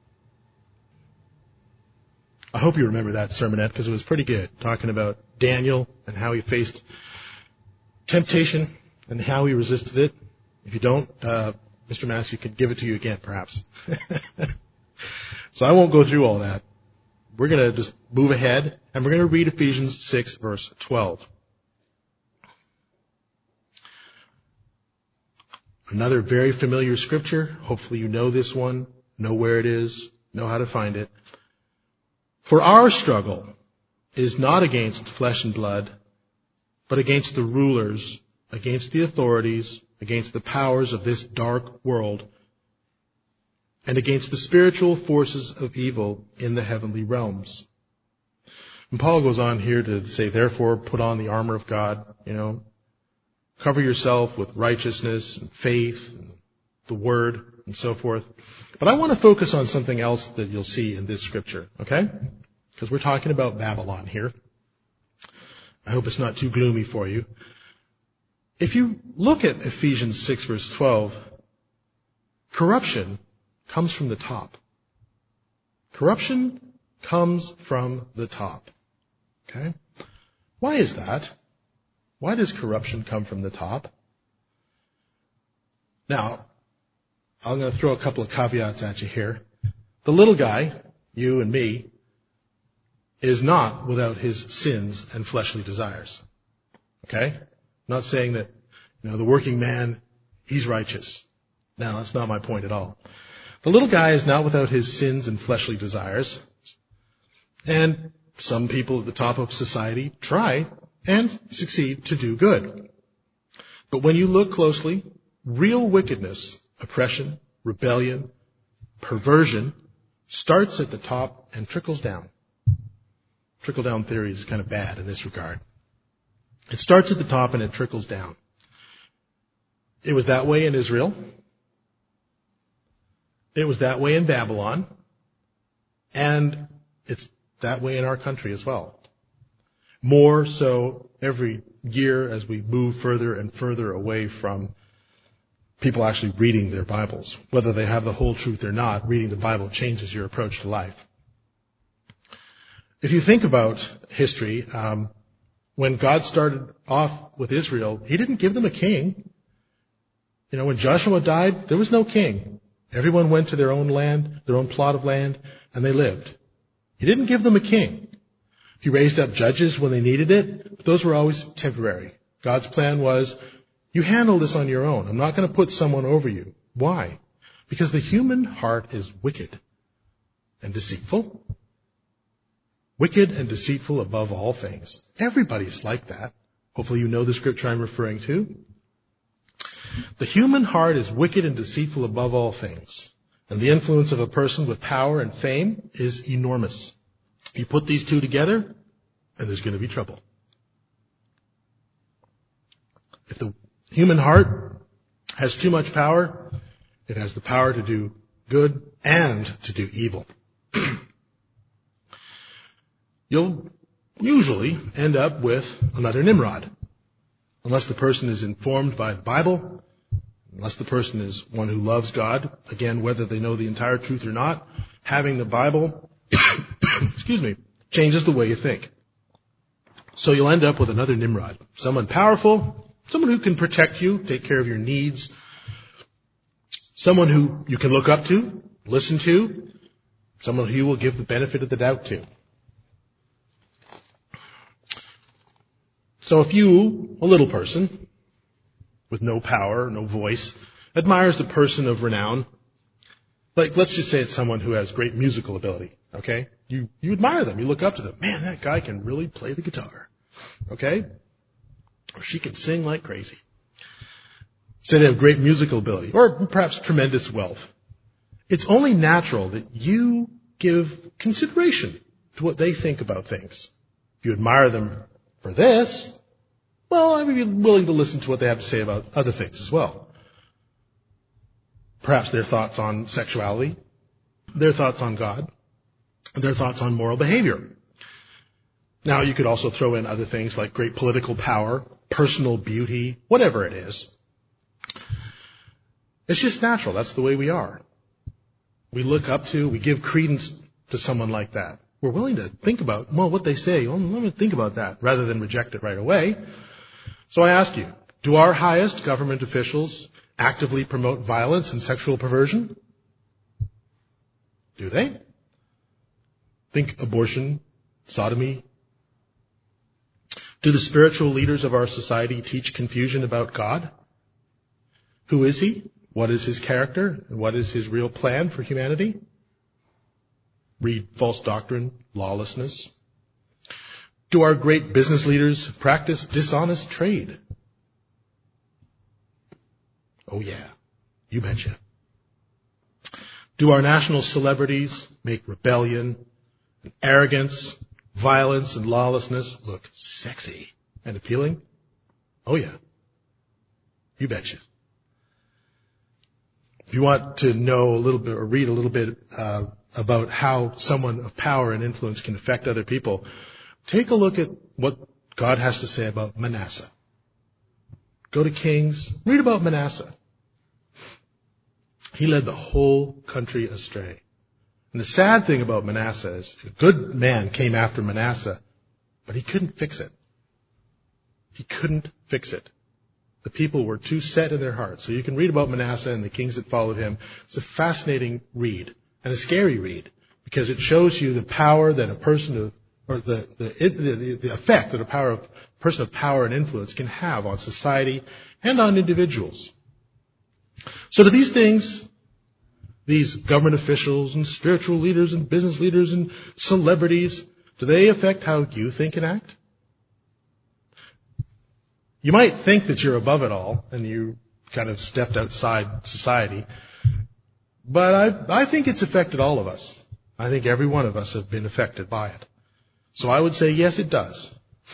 I hope you remember that sermonette because it was pretty good, talking about Daniel and how he faced temptation and how he resisted it. If you don't, uh, Mister Massey could give it to you again, perhaps. So I won't go through all that. We're going to just move ahead, and we're going to read Ephesians six, verse twelve. Another very familiar scripture. Hopefully you know this one, know where it is, know how to find it. For our struggle is not against flesh and blood, but against the rulers, against the authorities, against the powers of this dark world, and against the spiritual forces of evil in the heavenly realms. And Paul goes on here to say, therefore, put on the armor of God, you know, cover yourself with righteousness and faith and the word and so forth. But I want to focus on something else that you'll see in this scripture, okay? Because we're talking about Babylon here. I hope it's not too gloomy for you. If you look at Ephesians six, verse twelve, corruption comes from the top. Corruption comes from the top. Okay? Why is that? Why does corruption come from the top? Now, I'm going to throw a couple of caveats at you here. The little guy, you and me, is not without his sins and fleshly desires. Okay? I'm not saying that, you know, the working man, he's righteous. No, that's not my point at all. The little guy is not without his sins and fleshly desires. And some people at the top of society try and succeed to do good. But when you look closely, real wickedness, oppression, rebellion, perversion starts at the top and trickles down. Trickle-down theory is kind of bad in this regard. It starts at the top and it trickles down. It was that way in Israel. It was that way in Babylon. And it's that way in our country as well. More so every year as we move further and further away from people actually reading their Bibles. Whether they have the whole truth or not, reading the Bible changes your approach to life. If you think about history, um, when God started off with Israel, He didn't give them a king. You know, when Joshua died, there was no king. Everyone went to their own land, their own plot of land, and they lived. He didn't give them a king. He raised up judges when they needed it, but those were always temporary. God's plan was, you handle this on your own. I'm not going to put someone over you. Why? Because the human heart is wicked and deceitful. Wicked and deceitful above all things. Everybody's like that. Hopefully you know the scripture I'm referring to. The human heart is wicked and deceitful above all things. And the influence of a person with power and fame is enormous. You put these two together, and there's going to be trouble. Human heart has too much power. It has the power to do good and to do evil. You'll usually end up with another Nimrod. Unless the person is informed by the Bible, unless the person is one who loves God, again, whether they know the entire truth or not, having the Bible, excuse me, changes the way you think. So you'll end up with another Nimrod. Someone powerful, someone who can protect you, take care of your needs, someone who you can look up to, listen to, someone who you will give the benefit of the doubt to. So if you, a little person, with no power, no voice, admires a person of renown, like let's just say it's someone who has great musical ability, okay? You, you admire them, you look up to them. Man, that guy can really play the guitar, okay? Or she can sing like crazy. Say they have great musical ability, or perhaps tremendous wealth. It's only natural that you give consideration to what they think about things. If you admire them for this, well, I would be willing to listen to what they have to say about other things as well. Perhaps their thoughts on sexuality, their thoughts on God, their thoughts on moral behavior. Now, you could also throw in other things like great political power, personal beauty, whatever it is. It's just natural. That's the way we are. We look up to, we give credence to someone like that. We're willing to think about, well, what they say. Well, let me think about that rather than reject it right away. So I ask you, do our highest government officials actively promote violence and sexual perversion? Do they? Think abortion, sodomy. Do the spiritual leaders of our society teach confusion about God? Who is he? What is his character? And what is his real plan for humanity? Read false doctrine, lawlessness. Do our great business leaders practice dishonest trade? Oh yeah, you betcha. Do our national celebrities make rebellion and arrogance, violence and lawlessness look sexy and appealing? Oh yeah, you betcha. If you want to know a little bit or read a little bit uh, about how someone of power and influence can affect other people, take a look at what God has to say about Manasseh. Go to Kings, read about Manasseh. He led the whole country astray. And the sad thing about Manasseh is a good man came after Manasseh, but he couldn't fix it. He couldn't fix it. The people were too set in their hearts. So you can read about Manasseh and the kings that followed him. It's a fascinating read and a scary read because it shows you the power that a person of, or the, the, the, the effect that a power of, person of power and influence can have on society and on individuals. So do these things, these government officials and spiritual leaders and business leaders and celebrities, do they affect how you think and act? You might think that you're above it all and you kind of stepped outside society, but I, I think it's affected all of us. I think every one of us have been affected by it. So I would say yes, it does.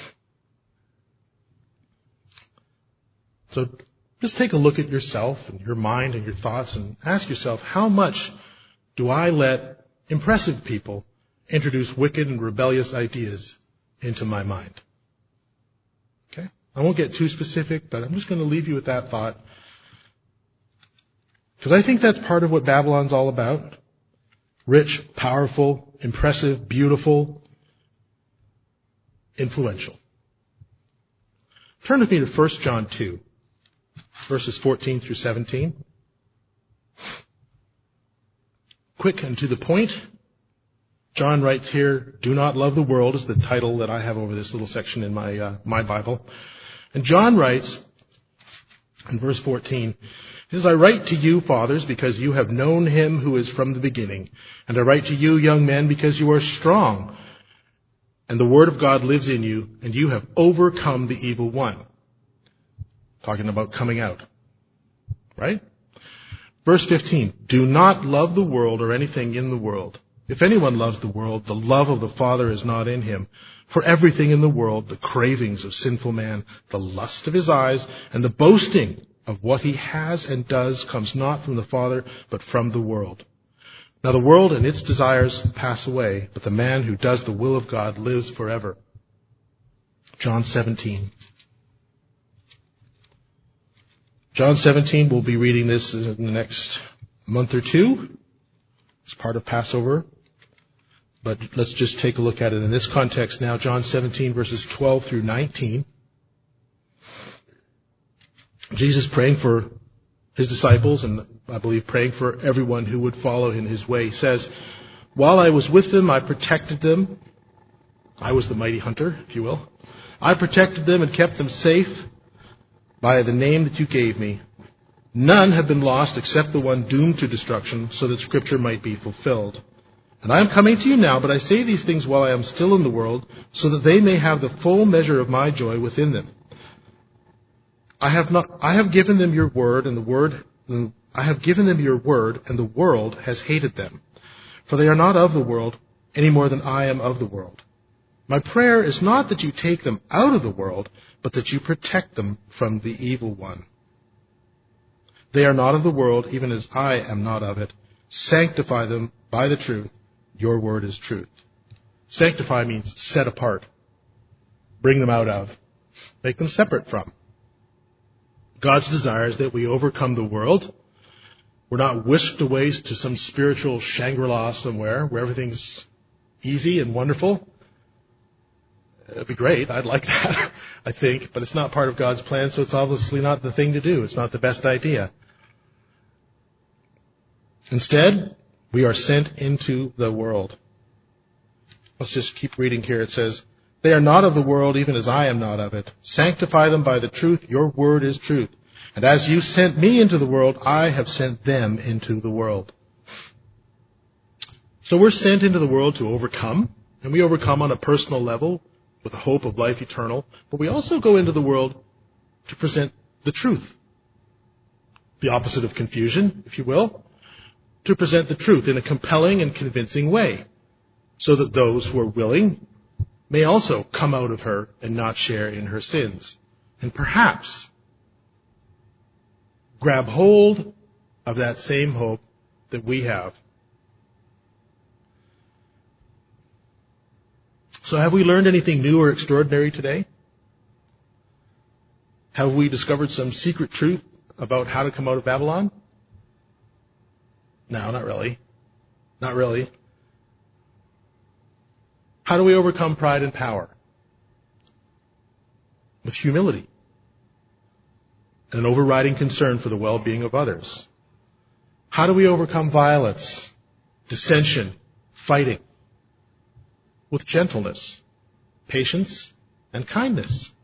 So just take a look at yourself and your mind and your thoughts and ask yourself, how much do I let impressive people introduce wicked and rebellious ideas into my mind? Okay? I won't get too specific, but I'm just going to leave you with that thought. Because I think that's part of what Babylon's all about. Rich, powerful, impressive, beautiful, influential. Turn with me to First John two, verses fourteen through seventeen. Quick and to the point. John writes here, "Do not love the world" is the title that I have over this little section in my uh, my Bible. And John writes in verse fourteen, he says, "I write to you, fathers, because you have known him who is from the beginning. And I write to you, young men, because you are strong, and the word of God lives in you, and you have overcome the evil one." Talking about coming out. Right? Verse fifteen, "Do not love the world or anything in the world. If anyone loves the world, the love of the Father is not in him. For everything in the world, the cravings of sinful man, the lust of his eyes, and the boasting of what he has and does comes not from the Father, but from the world. Now the world and its desires pass away, but the man who does the will of God lives forever. John seventeen. John seventeen, we'll be reading this in the next month or two. It's part of Passover. But let's just take a look at it in this context now. John seventeen, verses twelve through nineteen. Jesus praying for his disciples, and I believe praying for everyone who would follow in his way. He says, "While I was with them, I protected them." I was the mighty hunter, if you will. "I protected them and kept them safe by the name that you gave me. None have been lost except the one doomed to destruction, so that Scripture might be fulfilled. And I am coming to you now, but I say these things while I am still in the world, so that they may have the full measure of my joy within them. I have not, I have given them your word, and the word, I have given them your word, and the world has hated them. For they are not of the world, any more than I am of the world. My prayer is not that you take them out of the world, but that you protect them from the evil one. They are not of the world, even as I am not of it. Sanctify them by the truth. Your word is truth." Sanctify means set apart. Bring them out of. Make them separate from. God's desire is that we overcome the world. We're not whisked away to some spiritual Shangri-La somewhere where everything's easy and wonderful. It'd be great. I'd like that, I think. But it's not part of God's plan, so it's obviously not the thing to do. It's not the best idea. Instead, we are sent into the world. Let's just keep reading here. It says, "They are not of the world, even as I am not of it. Sanctify them by the truth. Your word is truth. And as you sent me into the world, I have sent them into the world." So we're sent into the world to overcome. And we overcome on a personal level with the hope of life eternal. But we also go into the world to present the truth. The opposite of confusion, if you will. To present the truth in a compelling and convincing way, so that those who are willing may also come out of her and not share in her sins, and perhaps grab hold of that same hope that we have. So have we learned anything new or extraordinary today? Have we discovered some secret truth about how to come out of Babylon? No, not really. Not really. How do we overcome pride and power? With humility and an overriding concern for the well-being of others. How do we overcome violence, dissension, fighting? With gentleness, patience, and kindness.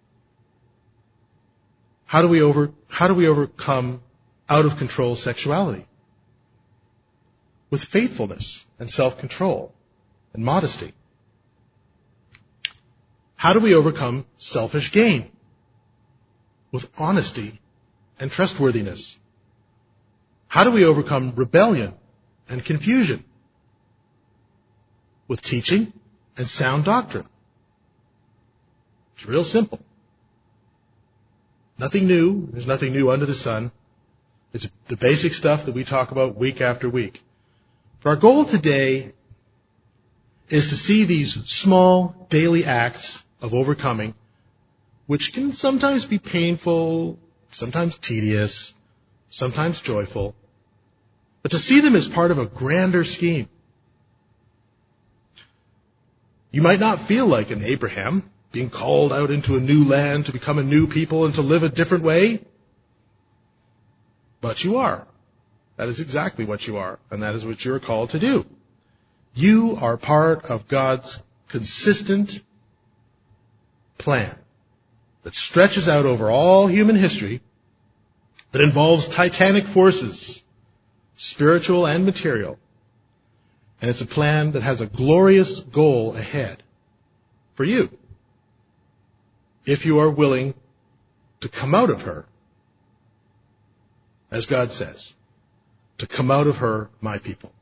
How do we over, how do we overcome out-of-control sexuality? With faithfulness and self-control and modesty. How do we overcome selfish gain? With honesty and trustworthiness. How do we overcome rebellion and confusion? With teaching and sound doctrine. It's real simple. Nothing new. There's nothing new under the sun. It's the basic stuff that we talk about week after week. But our goal today is to see these small daily acts of overcoming, which can sometimes be painful, sometimes tedious, sometimes joyful, but to see them as part of a grander scheme. You might not feel like an Abraham, being called out into a new land to become a new people and to live a different way, but you are. That is exactly what you are, and that is what you are called to do. You are part of God's consistent plan that stretches out over all human history, that involves titanic forces, spiritual and material, and it's a plan that has a glorious goal ahead for you, if you are willing to come out of her, as God says. To come out of her, my people.